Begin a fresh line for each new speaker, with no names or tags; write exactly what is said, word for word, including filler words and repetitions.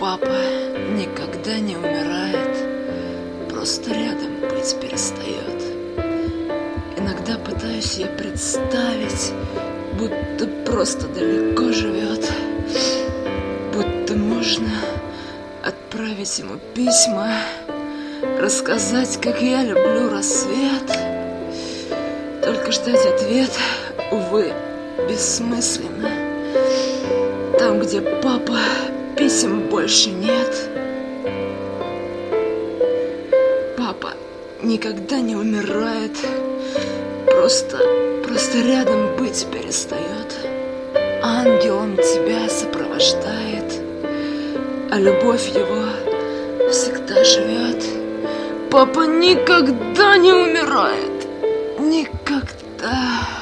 папа никогда не умирает, просто рядом быть перестает. Иногда пытаюсь я представить, будто просто далеко живет, будто можно отправить ему письма, рассказать, как я люблю рассвет. Только ждать ответ, увы, бессмысленно. Там, где папа, писем больше нет. Папа никогда не умирает, просто, просто рядом быть перестает. Ангелом тебя сопровождает, а любовь его всегда живет. Папа никогда не умирает, никогда.